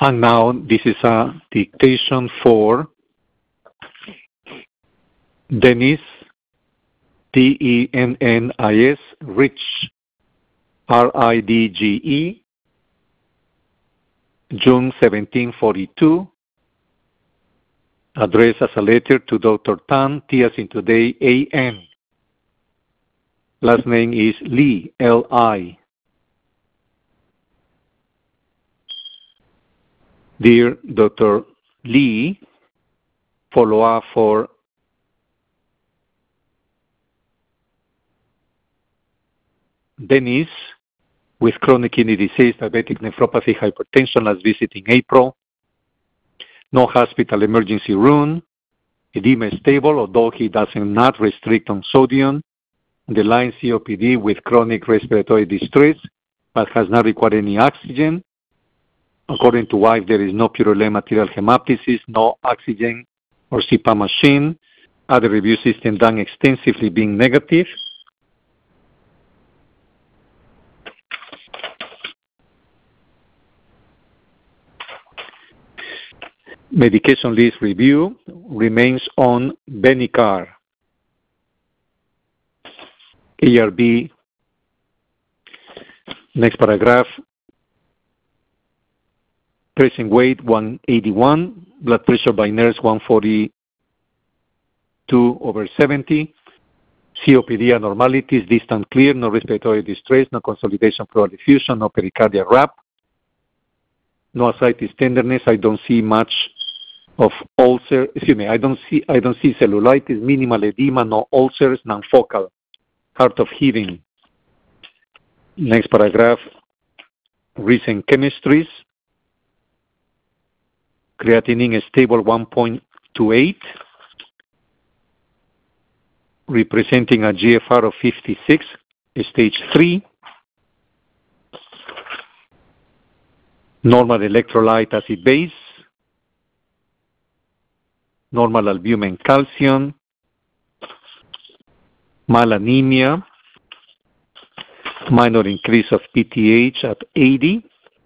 And now this is a dictation for Dennis, Dennis, Rich, Ridge, June 1742, addressed as a letter to Dr. Tan, T as in today, A.N. Last name is Lee, L.I. Dear Dr. Lee, follow-up for Dennis with chronic kidney disease, diabetic nephropathy, hypertension, last visit in April. No hospital emergency room. Edema is stable, although he does not restrict on sodium. Underlying COPD with chronic respiratory distress, but has not required any oxygen. According to wife, there is no purulent material hemoptysis, no oxygen or CPAP machine. Other review system done extensively being negative. Medication list review remains on Benicar. ARB, next paragraph. Present weight 181, blood pressure by nurse 142/70, COPD abnormalities, distant clear, no respiratory distress, no consolidation pleural effusion, no pericardial wrap, no ascites tenderness. I don't see much of ulcer. I don't see cellulitis, minimal edema, no ulcers, non-focal, heart of heaving. Next paragraph. Recent chemistries. Creatinine is stable 1.28, representing a GFR of 56, stage 3. Normal electrolyte acid base. Normal albumin calcium. Mild anemia. Minor increase of PTH at 80.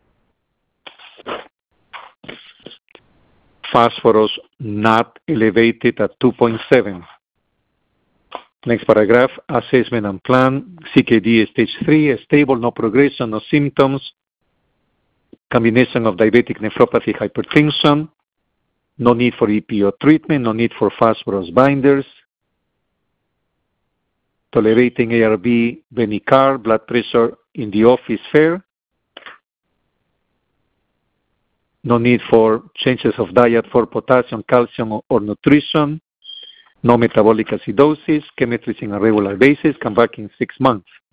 Phosphorus not elevated at 2.7. Next paragraph, assessment and plan, CKD stage 3, stable, no progression, no symptoms, combination of diabetic nephropathy, hypertension, no need for EPO treatment, no need for phosphorus binders, tolerating ARB, Benicar, blood pressure in the office fair, no need for changes of diet for potassium, calcium, or nutrition. No metabolic acidosis. Chemistries on a regular basis. Come back in 6 months.